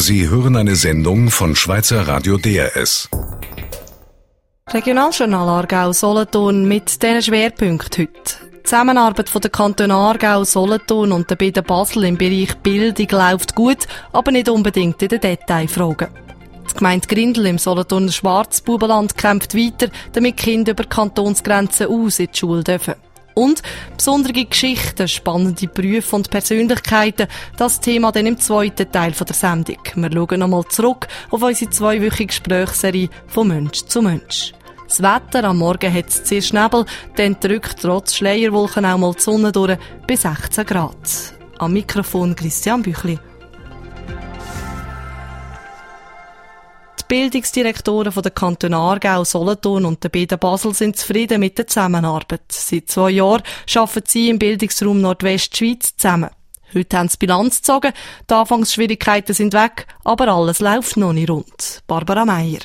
Sie hören eine Sendung von Schweizer Radio DRS. Regionaljournal Aargau-Solothurn mit diesen Schwerpunkten heute. Die Zusammenarbeit der Kantone Aargau, Solothurn und der BD Basel im Bereich Bildung läuft gut, aber nicht unbedingt in den Detailfragen. Die Gemeinde Grindel im Solothurner Schwarzbubenland kämpft weiter, damit Kinder über Kantonsgrenzen aus in die Schule dürfen. Und besondere Geschichten, spannende Berufe und Persönlichkeiten, das Thema dann im zweiten Teil der Sendung. Wir schauen nochmal zurück auf unsere zweiwöchige Gesprächsserie «Von Mensch zu Mensch». Das Wetter, am Morgen hat es zuerst Nebel, dann drückt trotz Schleierwolken auch mal die Sonne durch, bis 16 Grad. Am Mikrofon Christian Büchli. Die Bildungsdirektoren der Kantone Aargau, Solothurn und der BD Basel sind zufrieden mit der Zusammenarbeit. Seit 2 Jahren arbeiten sie im Bildungsraum Nordwestschweiz zusammen. Heute haben sie Bilanz gezogen, die Anfangsschwierigkeiten sind weg, aber alles läuft noch nicht rund. Barbara Meier.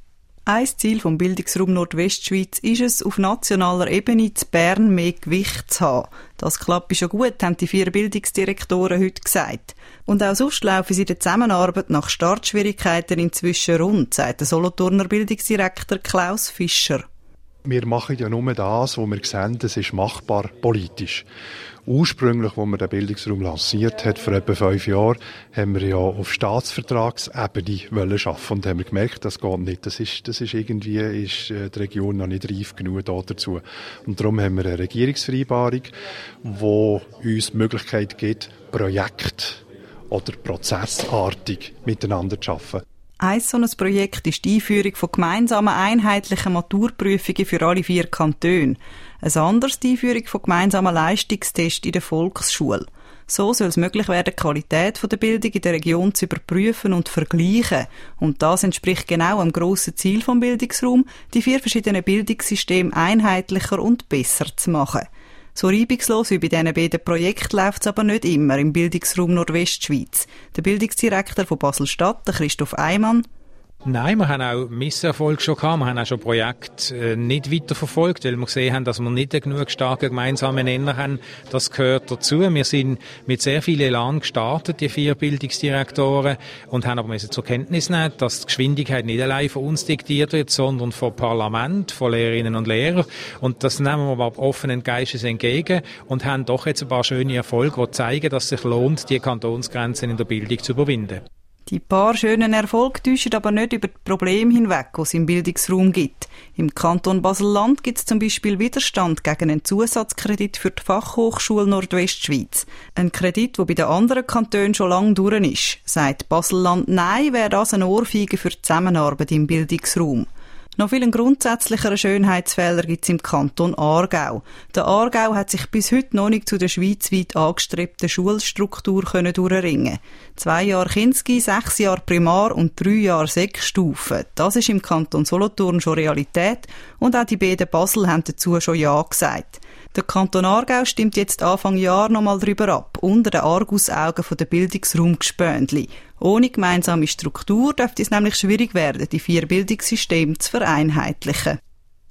Ein Ziel vom Bildungsraum Nordwestschweiz ist es, auf nationaler Ebene zu Bern mehr Gewicht zu haben. Das klappt schon gut, haben die 4 Bildungsdirektoren heute gesagt. Und auch sonst laufen sie in der Zusammenarbeit nach Startschwierigkeiten inzwischen rund, sagt der Solothurner Bildungsdirektor Klaus Fischer. Wir machen ja nur das, wo wir sehen, es ist machbar politisch. Ursprünglich, als man den Bildungsraum lanciert hat, vor etwa 5 Jahren, haben wir ja auf Staatsvertragsebene arbeiten und haben gemerkt, das geht nicht. Das ist irgendwie die Region noch nicht reif genug dazu. Und darum haben wir eine Regierungsvereinbarung, die uns die Möglichkeit gibt, Projekt oder prozessartig miteinander zu arbeiten. Ein solches Projekt ist die Einführung von gemeinsamen einheitlichen Maturprüfungen für alle 4 Kantone. Ein anderes die Einführung von gemeinsamen Leistungstests in der Volksschule. So soll es möglich werden, die Qualität der Bildung in der Region zu überprüfen und vergleichen. Und das entspricht genau dem grossen Ziel vom Bildungsraum, die 4 verschiedenen Bildungssysteme einheitlicher und besser zu machen. So reibungslos wie bei diesen beiden Projekten läuft es aber nicht immer im Bildungsraum Nordwestschweiz. Der Bildungsdirektor von Basel-Stadt, Christoph Eimann. Nein, wir haben auch Misserfolg schon gehabt. Wir haben auch schon Projekte nicht weiterverfolgt, weil wir gesehen haben, dass wir nicht einen genug starken gemeinsamen Nenner haben. Das gehört dazu. Wir sind mit sehr viel Elan gestartet, die 4 Bildungsdirektoren, und haben aber zur Kenntnis nehmen, dass die Geschwindigkeit nicht allein von uns diktiert wird, sondern vom Parlament, von Lehrerinnen und Lehrern. Und das nehmen wir aber offenen Geistes entgegen und haben doch jetzt ein paar schöne Erfolge, die zeigen, dass es sich lohnt, die Kantonsgrenzen in der Bildung zu überwinden. Die paar schönen Erfolge täuschen aber nicht über die Probleme hinweg, die es im Bildungsraum gibt. Im Kanton Basel-Land gibt es zum Beispiel Widerstand gegen einen Zusatzkredit für die Fachhochschule Nordwestschweiz. Ein Kredit, der bei den anderen Kantonen schon lange durch ist. Sagt Basel-Land Nein, wäre das eine Ohrfeige für die Zusammenarbeit im Bildungsraum. Noch viel grundsätzlicheren Schönheitsfehler gibt es im Kanton Aargau. Der Aargau hat sich bis heute noch nicht zu der schweizweit angestrebten Schulstruktur durchringen. 2 Jahre Kinski, 6 Jahre Primar und 3 Jahre Sekstufen. Das ist im Kanton Solothurn schon Realität und auch die BD Basel haben dazu schon Ja gesagt. Der Kanton Aargau stimmt jetzt Anfang Jahr nochmal darüber ab, unter den Argusaugen der Bildungsraumgespöndli. Ohne gemeinsame Struktur dürfte es nämlich schwierig werden, die 4 Bildungssysteme zu vereinheitlichen.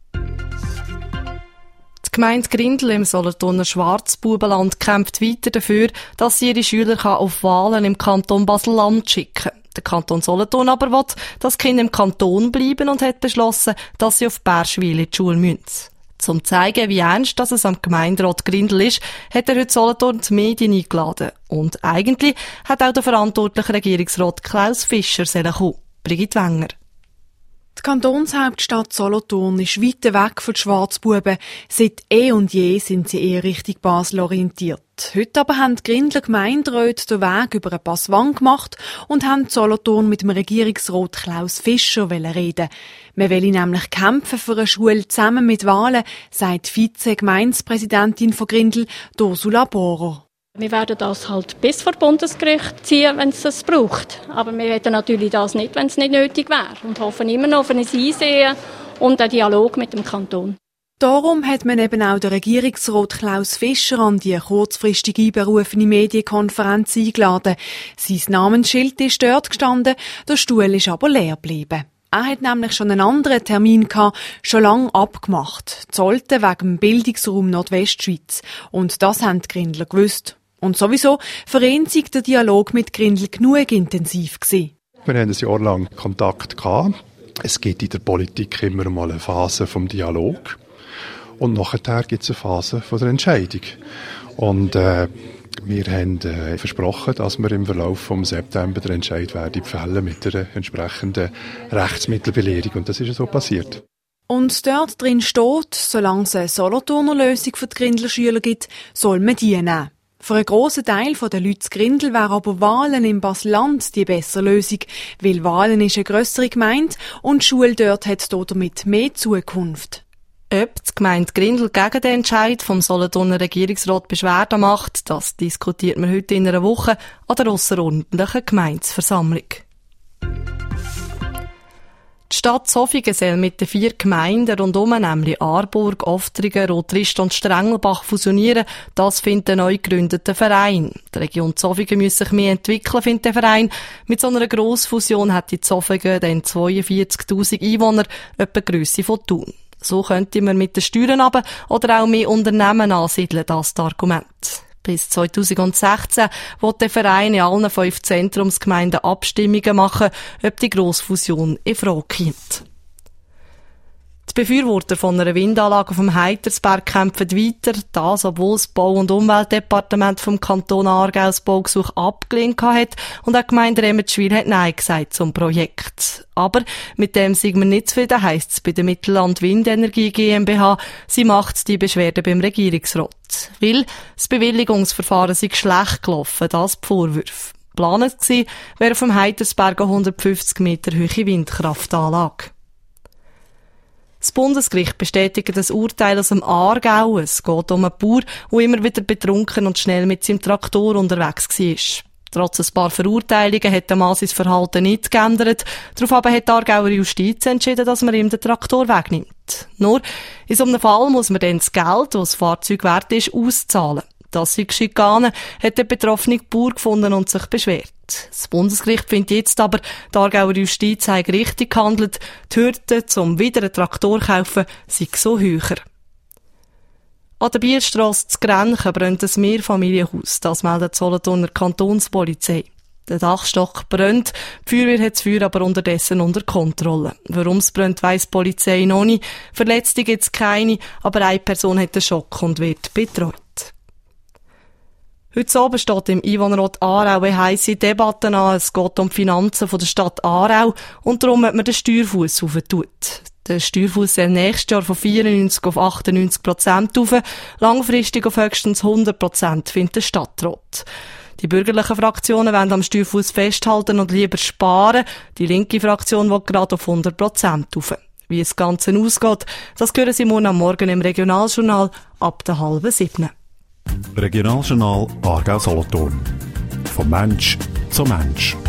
Die Gemeinde Grindel im Solothurner Schwarzbubenland kämpft weiter dafür, dass sie ihre Schüler auf Wahlen im Kanton Basel-Land schicken kann. Der Kanton Solothurn aber will, dass die Kinder im Kanton bleiben und hat beschlossen, dass sie auf Bärschwil in die Schule müssen. Zum zeigen, wie ernst es am Gemeinderat Grindel ist, hat heute Solothurn die Medien eingeladen. Und eigentlich hat auch der verantwortliche Regierungsrat Klaus Fischer kommen. Brigitte Wenger. Die Kantonshauptstadt Solothurn ist weit weg von den Schwarzbuben. Seit und je sind sie eher Richtung Basel orientiert. Heute aber haben die Grindler Gemeinderäte den Weg über ein Passwang gemacht und haben Solothurn mit dem Regierungsrat Klaus Fischer reden. Wir wollen nämlich kämpfen für eine Schule zusammen mit Wahlen, sagt Vize-Gemeindepräsidentin von Grindel, Ursula Bohrer. Wir werden das halt bis vor Bundesgericht ziehen, wenn es das braucht. Aber wir wollen natürlich das nicht, wenn es nicht nötig wäre. Und hoffen immer noch auf ein Einsehen und einen Dialog mit dem Kanton. Darum hat man eben auch den Regierungsrat Klaus Fischer an die kurzfristig einberufene Medienkonferenz eingeladen. Sein Namensschild ist dort gestanden, der Stuhl ist aber leer geblieben. Er hat nämlich schon einen anderen Termin gehabt, schon lange abgemacht. Zolten wegen dem Bildungsraum Nordwestschweiz. Und das haben die Grindler gewusst. Und sowieso für ihn sei der Dialog mit Grindel genug intensiv gewesen. Wir haben ein Jahr lang Kontakt gehabt. Es gibt in der Politik immer mal eine Phase vom Dialog. Und nachher gibt es eine Phase von der Entscheidung. Und wir haben versprochen, dass wir im Verlauf vom September den Entscheid werden fällen mit der entsprechenden Rechtsmittelbelehrung. Und das ist so passiert. Und dort drin steht, solange es eine Solothurner Lösung für die Grindler-Schüler gibt, soll man die nehmen. Für einen grossen Teil der Leute zu Grindel wäre aber Wahlen im Basel-Land die bessere Lösung, weil Wahlen ist eine grössere Gemeinde und die Schule dort hat damit mehr Zukunft. Ob die Gemeinde Grindel gegen den Entscheid vom Solothurner Regierungsrat Beschwerde macht, das diskutiert man heute in einer Woche an der ausserordentlichen Gemeindeversammlung. Die Stadt Zofingen soll mit den 4 Gemeinden rundum, nämlich Aarburg, Oftringen, Rotrist und Strengelbach, fusionieren. Das findet der neu gegründete Verein. Die Region Zofingen muss sich mehr entwickeln, findet der Verein. Mit so einer Grossfusion hat die Zofingen dann 42'000 Einwohner, etwa die Grösse von Thun. So könnte man mit den Steuern runter oder auch mehr Unternehmen ansiedeln, das ist das Argument. Bis 2016 will der Verein in allen 5 Zentrumsgemeinden Abstimmungen machen, ob die Grossfusion in Frage kommt. Die Befürworter von einer Windanlage auf dem Heitersberg kämpfen weiter, das, obwohl das Bau- und Umweltdepartement vom Kanton Aargau das Baugesuch abgelehnt hat und auch die Gemeinde Remetschwil hat Nein gesagt zum Projekt. Aber mit dem sind wir nicht zufrieden, heisst es bei der Mittelland Windenergie GmbH. Sie macht die Beschwerde beim Regierungsrat. Weil das Bewilligungsverfahren sei schlecht gelaufen, das die Vorwürfe. Geplant wäre auf dem Heitersberg eine 150 Meter hohe Windkraftanlage. Das Bundesgericht bestätigt das Urteil aus dem Aargau. Es geht um einen Bauer, der immer wieder betrunken und schnell mit seinem Traktor unterwegs war. Trotz ein paar Verurteilungen hat der Mann sein Verhalten nicht geändert. Daraufhin hat die Aargauer Justiz entschieden, dass man ihm den Traktor wegnimmt. Nur, in so einem Fall muss man dann das Geld, das das Fahrzeug wert ist, auszahlen. Das sei Schikane, hat der betroffene Bauer gefunden und sich beschwert. Das Bundesgericht findet jetzt aber, die Aargauer Justiz habe richtig gehandelt. Die Hürde, um wieder einen Traktor zu kaufen, sei so höher. An der Bielstrasse zu Grenchen brennt ein Mehrfamilienhaus. Das meldet die Solothurner Kantonspolizei. Der Dachstock brennt, die Feuerwehr hat das Feuer aber unterdessen unter Kontrolle. Warum es brennt, weiss die Polizei noch nicht. Verletzte gibt es keine, aber eine Person hat einen Schock und wird betreut. Heute Abend steht im Einwohnerrat Aarau eine heisse Debatte an. Es geht um die Finanzen der Stadt Aarau und darum hat man den Steuerfuss aufgetut. Der Steuerfuss soll nächstes Jahr von 94 auf 98% rauf, langfristig auf höchstens 100%, findet der Stadtrat. Die bürgerlichen Fraktionen wollen am Steuerfuss festhalten und lieber sparen. Die linke Fraktion will gerade auf 100% rauf. Wie das Ganze ausgeht, das hören Sie morgen am Morgen im Regionaljournal ab der 6:30. Regionaljournal Aargau-Solothurn. Vom Mensch zum Mensch.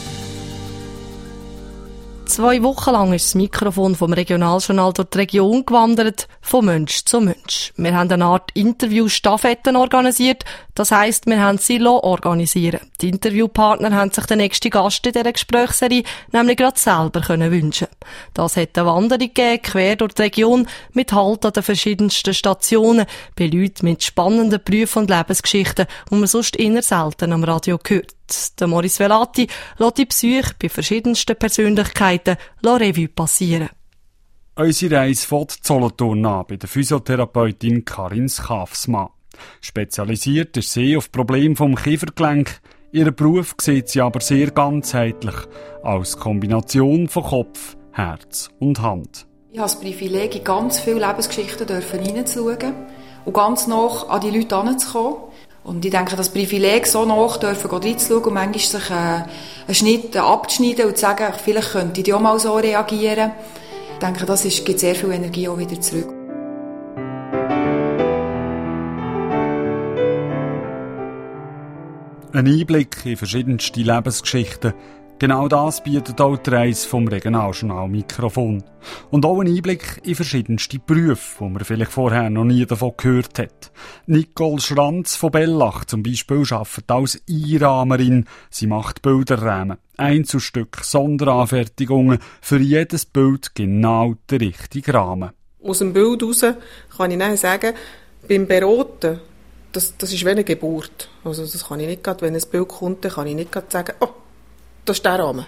2 Wochen lang ist das Mikrofon vom Regionaljournal durch die Region gewandert, von Mensch zu Mensch. Wir haben eine Art Interview-Staffetten organisiert, das heisst, wir haben sie organisieren. Die Interviewpartner haben sich den nächsten Gast in dieser Gesprächsserie nämlich gerade selber wünschen. Das hat eine Wanderung gegeben, quer durch die Region, mit Halt an den verschiedensten Stationen, bei Leuten mit spannenden Berufen und Lebensgeschichten, die man sonst eher selten am Radio hört. Der Maurice Velati lässt die Psyche bei verschiedensten Persönlichkeiten Revue passieren. Unsere Reise fährt Solothurn an bei der Physiotherapeutin Karin Schafsmann. Spezialisiert ist sie auf Probleme vom Kiefergelenk. Ihren Beruf sieht sie aber sehr ganzheitlich, als Kombination von Kopf, Herz und Hand. Ich habe das Privileg, in ganz viele Lebensgeschichten hineinzuschauen und ganz nah an die Leute heranzukommen. Und ich denke, das Privileg, so nach reinzuschauen und manchmal sich einen Schnitt abzuschneiden und zu sagen, vielleicht könnte ich auch mal so reagieren. Ich denke, das gibt sehr viel Energie auch wieder zurück. Ein Einblick in verschiedenste Lebensgeschichten. Genau das bietet auch die Reise vom Regionaljournal Mikrofon. Und auch ein Einblick in verschiedenste Berufe, wo man vielleicht vorher noch nie davon gehört hat. Nicole Schranz von Bellach zum Beispiel arbeitet als Einrahmerin. Sie macht Bilderrahmen, Einzelstücke, Sonderanfertigungen, für jedes Bild genau den richtigen Rahmen. Aus dem Bild heraus kann ich dann sagen, beim Beraten, das ist wie eine Geburt. Also das kann ich nicht gerade, wenn ein Bild kommt, dann kann ich nicht gerade sagen, oh, das ist der Rahmen.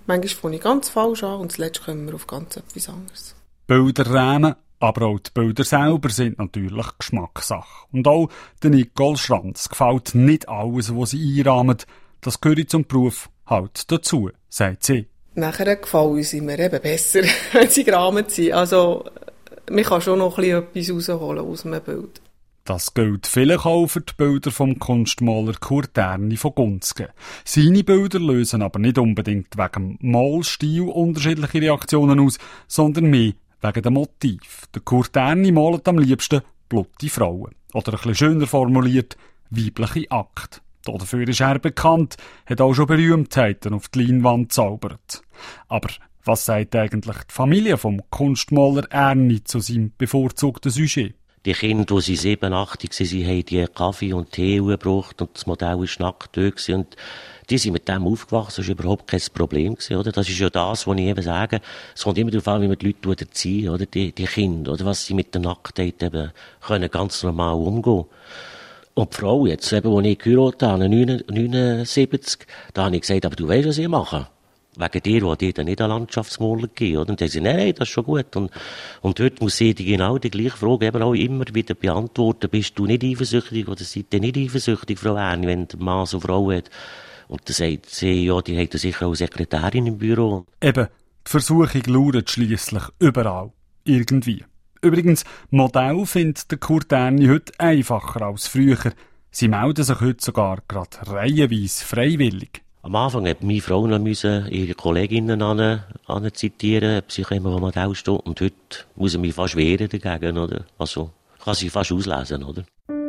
Manchmal fange ich ganz falsch an und zuletzt kommen wir auf ganz etwas anderes. Bilder rämen, aber auch die Bilder selber sind natürlich Geschmackssache. Und auch der Nicole Schranz gefällt nicht alles, was sie einrahmen. Das gehört zum Beruf halt dazu, sagt sie. Nachher gefallen sie mir eben besser, wenn sie gerahmt sind. Also, man kann schon noch ein bisschen etwas rausholen aus einem Bild. Das gilt vielleicht auch für die Bilder vom Kunstmaler Kurt Erni von Gunzgen. Seine Bilder lösen aber nicht unbedingt wegen dem Malstil unterschiedliche Reaktionen aus, sondern mehr wegen dem Motiv. Der Kurt Erni malt am liebsten blutige Frauen. Oder ein bisschen schöner formuliert, weibliche Akte. Dafür ist er bekannt, hat auch schon Berühmtheiten auf die Leinwand gezaubert. Aber was sagt eigentlich die Familie vom Kunstmaler Erni zu seinem bevorzugten Sujet? Die Kinder, die 7, 8 waren, haben die Kaffee und Tee gebraucht und das Modell war nackt dort. Und die sind mit dem aufgewachsen, das war überhaupt kein Problem, oder? Das ist ja das, was ich eben sage. Es kommt immer darauf an, wie man die Leute erziehen, oder? Die Kinder, oder? Was sie mit der Nacktheit eben können ganz normal umgehen. Und die Frau jetzt, eben, als ich geheiratet habe, 79, da habe ich gesagt, aber du weißt, was ich mache. Wegen dir, wo dir dann nicht eine Landschaftsmaler geben, oder? Und dann sagen sie, nein, das ist schon gut. Und heute muss ich genau die gleiche Frage eben auch immer wieder beantworten. Bist du nicht eifersüchtig oder seid ihr nicht eifersüchtig, Frau Erni, wenn der Mann so Frau hat? Und dann sagt sie, ja, die hat sicher auch Sekretärin im Büro. Eben, die Versuchung lauert schliesslich überall. Irgendwie. Übrigens, Modell findet der Kurt Erni heute einfacher als früher. Sie melden sich heute sogar gerade reihenweise freiwillig. Am Anfang hat meine Frau noch ihre Kolleginnen anzitieren, ob sie immer Modell steht. Und heute muss ich mich fast wehren dagegen, oder? Also, kann sie fast auslesen, oder?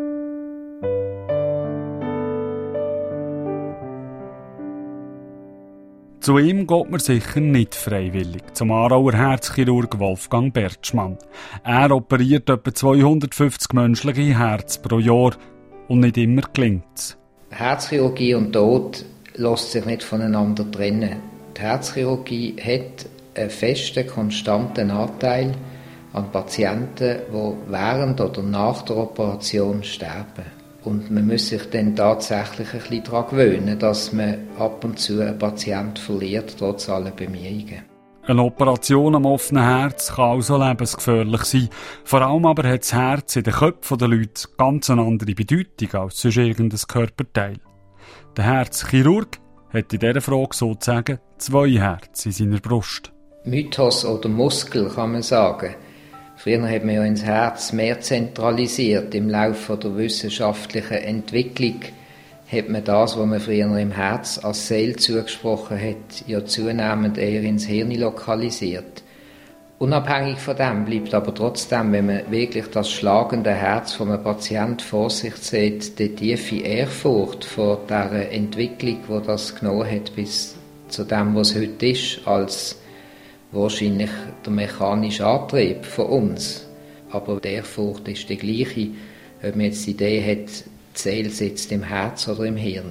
Zu ihm geht man sicher nicht freiwillig, zum Aarauer Herzchirurg Wolfgang Bertschmann. Er operiert etwa 250 menschliche Herzen pro Jahr und nicht immer gelingt's. Herzchirurgie und Tod lässt sich nicht voneinander trennen. Die Herzchirurgie hat einen festen, konstanten Anteil an Patienten, die während oder nach der Operation sterben. Und man muss sich dann tatsächlich ein bisschen daran gewöhnen, dass man ab und zu einen Patienten verliert, trotz aller Bemühungen. Eine Operation am offenen Herz kann also lebensgefährlich sein. Vor allem aber hat das Herz in den Köpfen der Leute ganz eine andere Bedeutung als sonst irgendein Körperteil. Der Herzchirurg hat in dieser Frage sozusagen 2 Herzen in seiner Brust. Mythos oder Muskel kann man sagen. Früher hat man ja ins Herz mehr zentralisiert. Im Laufe der wissenschaftlichen Entwicklung hat man das, was man früher im Herz als Seele zugesprochen hat, ja zunehmend eher ins Hirn lokalisiert. Unabhängig von dem bleibt aber trotzdem, wenn man wirklich das schlagende Herz von einem Patienten vor sich sieht, die tiefe Ehrfurcht vor dieser Entwicklung, die das genommen hat, bis zu dem, was es heute ist, als wahrscheinlich der mechanische Antrieb von uns. Aber die Ehrfurcht ist die gleiche, ob man jetzt die Idee hat, die Seele sitzt im Herz oder im Hirn.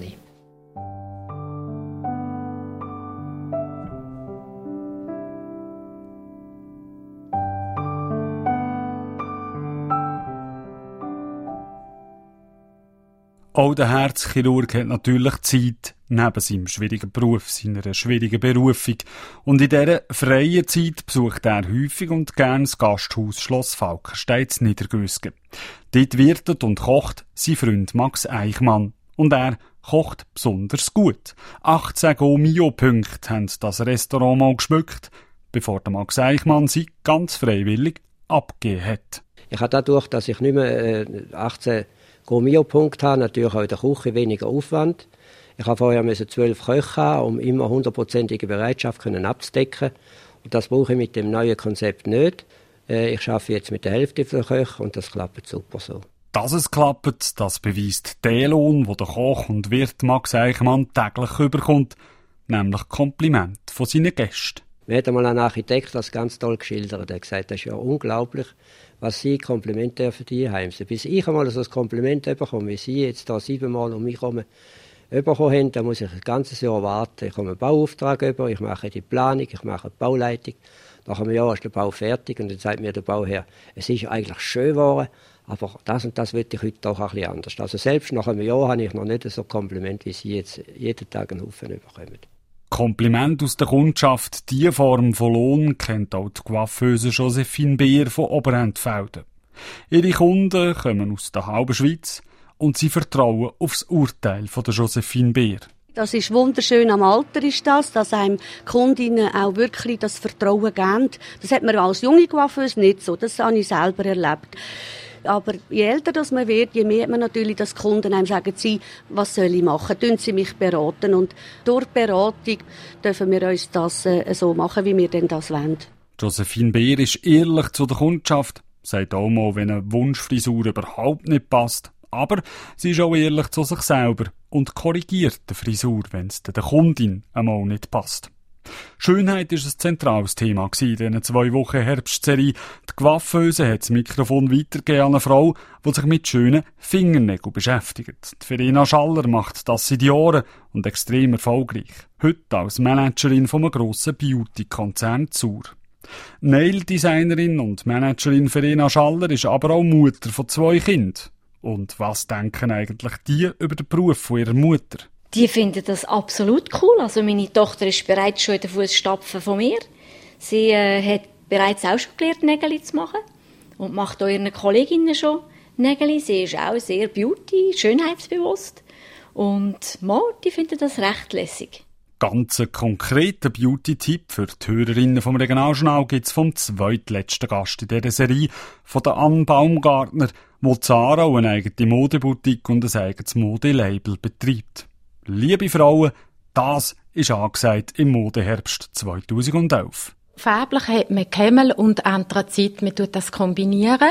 Auch der Herzchirurg hat natürlich Zeit neben seinem schwierigen Beruf, seiner schwierigen Berufung. Und in dieser freien Zeit besucht er häufig und gern das Gasthaus Schloss Falkenstein in Niedergösgen. Dort wirtet und kocht sein Freund Max Eichmann. Und er kocht besonders gut. 18 Go-Mio-Punkte haben das Restaurant mal geschmückt, bevor der Max Eichmann sie ganz freiwillig abgegeben hat. Ich habe dadurch, dass ich nicht mehr 18 Go-Mio-Punkte habe, natürlich auch in der Küche weniger Aufwand. Ich habe vorher 12 Köche haben, um immer 100%ige Bereitschaft abzudecken. Und das brauche ich mit dem neuen Konzept nicht. Ich arbeite jetzt mit der Hälfte der Köche und das klappt super so. Dass es klappt, das beweist der Lohn, den der Koch und Wirt Max Eichmann täglich überkommt, nämlich Kompliment von seinen Gästen. Mir hat einmal ein Architekt das ganz toll geschildert. Er hat gesagt, das ist ja unglaublich, was Sie Komplimente für die heimsen. Bis ich einmal so ein Kompliment bekomme, wie Sie jetzt hier 7-mal um mich herum bekommen haben, dann muss ich ein ganzes Jahr warten. Ich komme einen Bauauftrag über, ich mache die Planung, ich mache die Bauleitung. Nach einem Jahr ist der Bau fertig und dann sagt mir der Bauherr, es ist eigentlich schön geworden, aber das und das will ich heute doch ein bisschen anders. Also selbst nach einem Jahr habe ich noch nicht so ein Kompliment, wie Sie jetzt jeden Tag einen Haufen bekommen. Kompliment aus der Kundschaft, diese Form von Lohn kennt auch die Coiffeuse Josephine Beer von Oberentfelden. Ihre Kunden kommen aus der halben Schweiz und sie vertrauen aufs Urteil von der Josephine Beer. Das ist wunderschön am Alter, ist das, dass einem die Kundinnen auch wirklich das Vertrauen geben. Das hat man als junge Coiffeuse nicht so, das habe ich selber erlebt. Aber je älter das man wird, je mehr hat man natürlich, dass die Kunden einem sagen, was soll ich machen, tun sie mich beraten. Und durch Beratung dürfen wir uns das so machen, wie wir denn das wollen. Josephine Beer ist ehrlich zu der Kundschaft, sagt auch mal, wenn eine Wunschfrisur überhaupt nicht passt. Aber sie ist auch ehrlich zu sich selber und korrigiert die Frisur, wenn es der Kundin einmal nicht passt. Schönheit war ein zentrales Thema in diesen 2 Wochen Herbstserie. Die Coiffeuse hat das Mikrofon weitergegeben an eine Frau, die sich mit schönen Fingernägeln beschäftigt. Die Verena Schaller macht das seit Jahren und extrem erfolgreich. Heute als Managerin von einem grossen Beauty-Konzern Zur. Nail-Designerin und Managerin Verena Schaller ist aber auch Mutter von 2 Kindern. Und was denken eigentlich die über den Beruf von ihrer Mutter? Die finden das absolut cool. Also meine Tochter ist bereits schon in den Fußstapfen von mir. Sie hat bereits auch schon gelernt, Nägel zu machen und macht auch ihren Kolleginnen schon Nägel. Sie ist auch sehr schönheitsbewusst und die finden das recht lässig. Ganz einen konkreten Beauty-Tipp für die Hörerinnen vom Regionaljournal gibt es vom zweitletzten Gast in dieser Serie, von der Anne Baumgartner, wo Zara auch eine eigene Modeboutique und ein eigenes Modelabel betreibt. Liebe Frauen, das ist angesagt im Modeherbst 2011. Farblich hat man Camel und Anthrazit, man tut das kombinieren.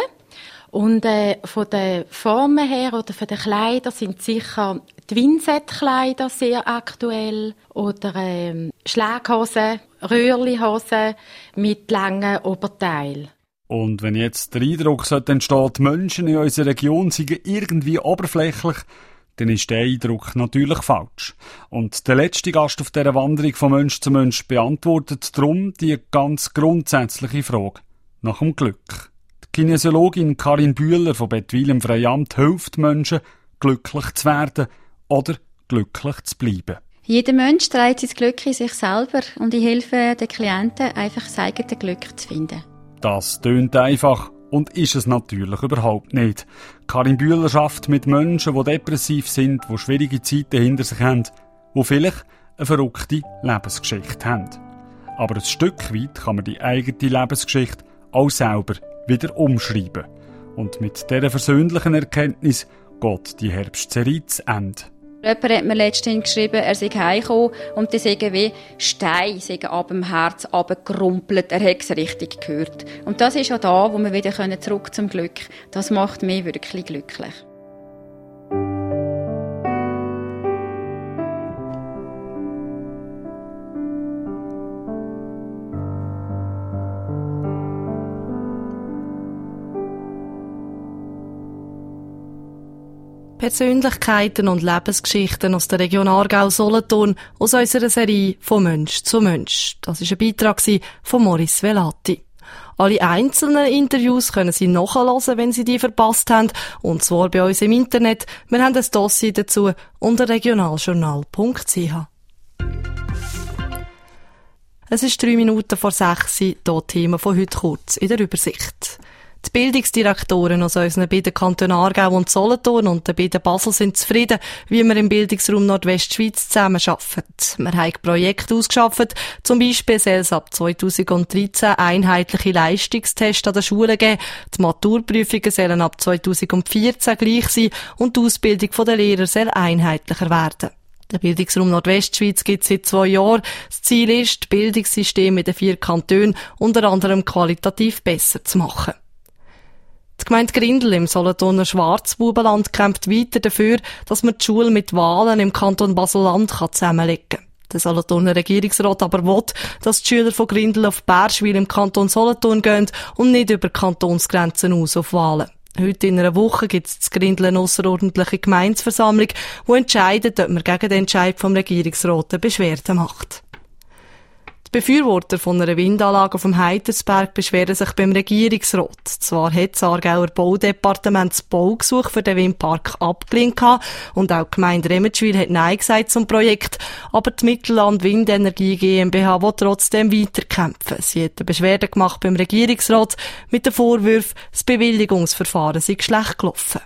Und von den Formen her oder von den Kleidern sind sicher die Winset-Kleider sehr aktuell oder Schlaghosen, Röhrlihosen mit langen Oberteilen. Und wenn jetzt der Eindruck entsteht, die Menschen in unserer Region seien irgendwie oberflächlich, dann ist der Eindruck natürlich falsch. Und der letzte Gast auf dieser Wanderung von Mensch zu Mensch beantwortet darum die ganz grundsätzliche Frage nach dem Glück. Die Kinesiologin Karin Bühler von Bettwil im Freiamt hilft Menschen, glücklich zu werden oder glücklich zu bleiben. Jeder Mensch trägt sein Glück in sich selber und ich helfe den Klienten, einfach das eigene Glück zu finden. Das tönt einfach und ist es natürlich überhaupt nicht. Karin Bühler arbeitet mit Menschen, die depressiv sind, die schwierige Zeiten hinter sich haben, die vielleicht eine verrückte Lebensgeschichte haben. Aber ein Stück weit kann man die eigene Lebensgeschichte auch selber wieder umschreiben. Und mit dieser versöhnlichen Erkenntnis geht die Herbstserie zu Ende. Jemand hat mir letztens geschrieben, er sei heimgekommen und die sagen wie Steine sind ab dem Herz runtergerumpelt. Er hat es richtig gehört. Und das ist ja da, wo wir wieder zurück zum Glück. Das macht mich wirklich glücklich. Persönlichkeiten und Lebensgeschichten aus der Region Aargau-Solothurn aus unserer Serie «Von Mensch zu Mensch». Das war ein Beitrag von Maurice Velati. Alle einzelnen Interviews können Sie nachhören, wenn Sie die verpasst haben, und zwar bei uns im Internet. Wir haben ein Dossier dazu unter regionaljournal.ch. Es ist 3 Minuten vor 6 Uhr, hier Thema von heute kurz in der Übersicht. Die Bildungsdirektoren aus unseren beiden Kantonen Aargau und Solothurn und den beiden Basel sind zufrieden, wie wir im Bildungsraum Nordwestschweiz zusammenarbeiten. Wir haben Projekte ausgeschafft, zum Beispiel soll es ab 2013 einheitliche Leistungstests an den Schulen geben, die Maturprüfungen sollen ab 2014 gleich sein und die Ausbildung der Lehrer soll einheitlicher werden. Der Bildungsraum Nordwestschweiz gibt es seit 2 Jahren. Das Ziel ist, das Bildungssystem in den 4 Kantonen unter anderem qualitativ besser zu machen. Die Gemeinde Grindel im Solothurner Schwarzbubenland kämpft weiter dafür, dass man die Schule mit Wahlen im Kanton Basel-Land zusammenlegen kann. Der Solothurner Regierungsrat aber will, dass die Schüler von Grindel auf Bärschwil im Kanton Solothurn gehen und nicht über Kantonsgrenzen aus auf Wahlen. Heute in einer Woche gibt es in Grindel eine ausserordentliche Gemeindeversammlung, die entscheidet, ob man gegen den Entscheid vom Regierungsrat eine Beschwerde macht. Die Die Befürworter von einer Windanlage auf dem Heitersberg beschweren sich beim Regierungsrat. Zwar hat das Aargauer Baudepartement das Baugesuch für den Windpark abgelehnt und auch die Gemeinde Remetschwil hat Nein gesagt zum Projekt, aber die Mittelland Windenergie GmbH will trotzdem weiterkämpfen. Sie hat eine Beschwerde gemacht beim Regierungsrat mit dem Vorwurf, das Bewilligungsverfahren sei schlecht gelaufen.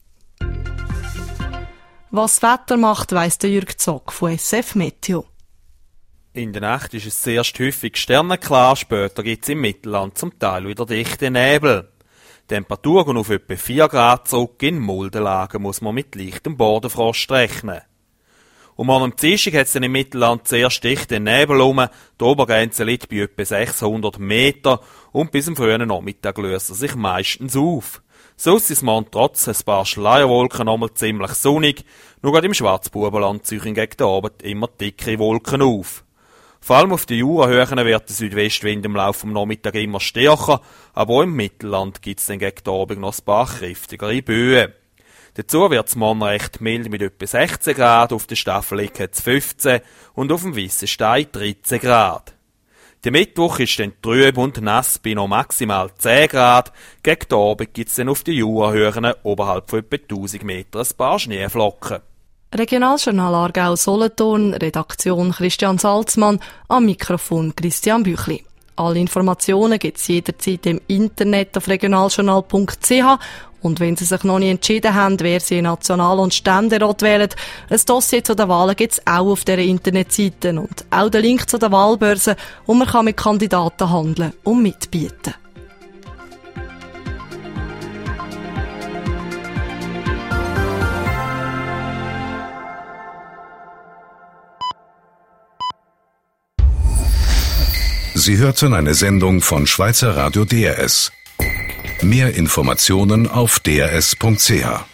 Was das Wetter macht, weiss der Jürg Zock von SF Meteo. In der Nacht ist es zuerst häufig sternenklar, später gibt es im Mittelland zum Teil wieder dichte Nebel. Die Temperatur geht auf etwa 4 Grad zurück, in Muldenlagen muss man mit leichtem Bodenfrost rechnen. Am Dienstag hat es im Mittelland zuerst dichte Nebel herum, die Obergrenze liegt bei etwa 600 Meter und bis am frühen Nachmittag löst er sich meistens auf. Sonst ist man trotz ein paar Schleierwolken nochmal ziemlich sonnig, nur gerade im Schwarzbubenland ziehen gegen den Abend immer dicke Wolken auf. Vor allem auf den Jurahöhen wird der Südwestwind im Laufe des Nachmittags immer stärker, aber auch im Mittelland gibt es dann gegen den Abend noch ein paar kräftigere Böen. Dazu wird es morgen recht mild mit etwa 16 Grad, auf der Staffelegg hat es 15 und auf dem Weissenstein 13 Grad. Der Mittwoch ist dann trüb und nass bei noch maximal 10 Grad. Gegen den Abend gibt es dann auf den Jurahöhen oberhalb von etwa 1000 Metern ein paar Schneeflocken. Regionaljournal Aargau-Solothurn, Redaktion Christian Salzmann, am Mikrofon Christian Büchli. Alle Informationen gibt es jederzeit im Internet auf regionaljournal.ch und wenn Sie sich noch nicht entschieden haben, wer Sie in National- und Ständerat wählen, ein Dossier zu den Wahlen gibt es auch auf dieser Internetseite und auch den Link zu der Wahlbörse, wo man mit Kandidaten handeln und mitbieten. Sie hörten eine Sendung von Schweizer Radio DRS. Mehr Informationen auf drs.ch.